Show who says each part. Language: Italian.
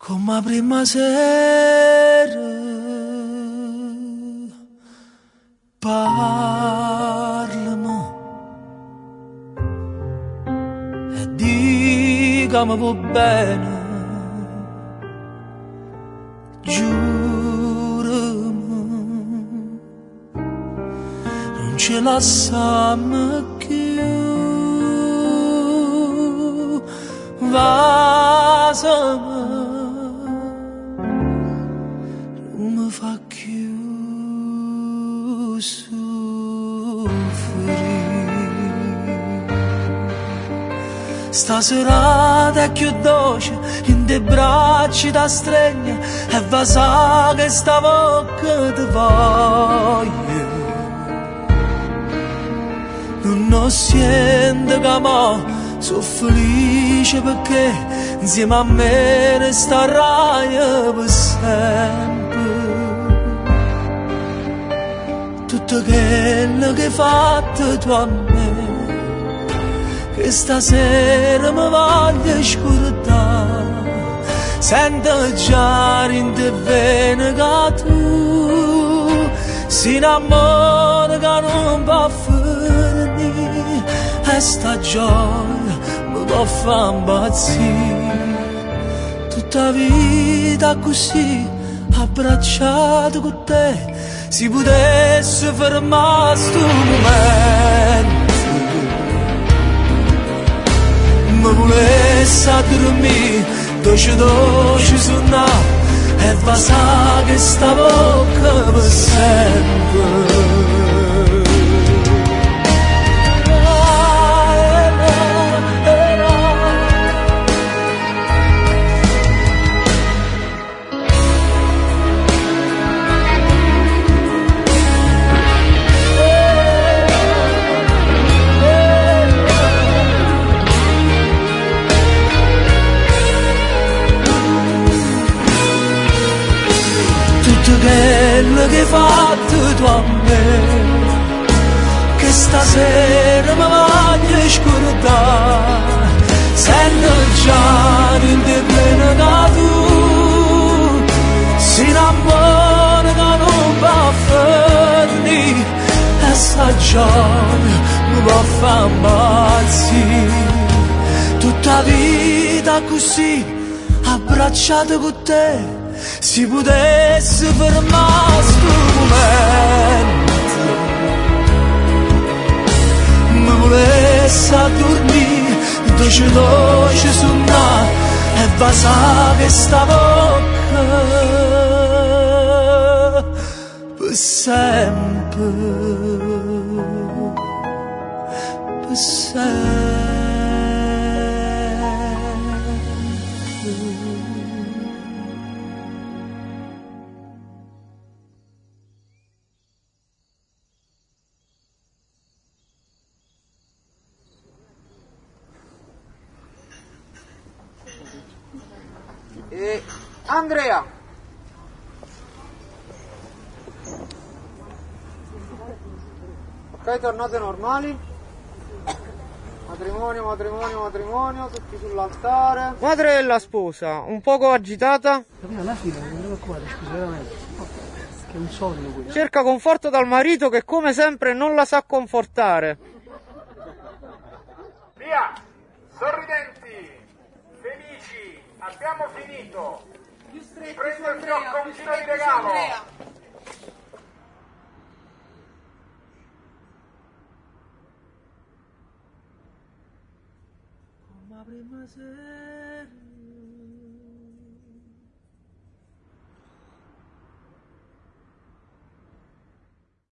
Speaker 1: Come prima sera parlami e dicami va bene, giurami non ci lasciamo più, vasami mi fa più soffrire. Sta serata è più dolce in dei bracci da stregna e va sa che sta bocca ti voglio. Non sento che mo sono felice perché insieme a me ne starai per sempre. Tutto quello che hai fatto tu a me, che stasera mi voglio scordare. Sento già in te bene che tu si innamora che non può finire, e sta gioia mi può far impazzire. Tutta vita così abbracciato con te, si potesse fermare sto momento, mi volesse a dormire, dolce suonare e va sa che sta bocca per sempre. Quello che hai fatto tu a me, che stasera mi voglio scordare. Sento già in te bene che tu si innamora che non va a finire, e sta gioia mi può far impazzire. Tutta vita così abbracciato con te, si potesse fermare sto momento, mi volesse a dormire, dolce suonare e va sa che sta bocca per sempre, per sempre.
Speaker 2: Andrea, ok, tornate normali. Matrimonio, tutti sull'altare. Madre della sposa, un poco agitata.
Speaker 3: Alla fine non mi preoccupate, scusa, veramente. Che è un sogno questo.
Speaker 2: Cerca conforto dal marito che come sempre non la sa confortare.
Speaker 4: Via, sorridenti, felici, abbiamo finito. Prendo il fiocconcino di regalo.
Speaker 1: Come prima sera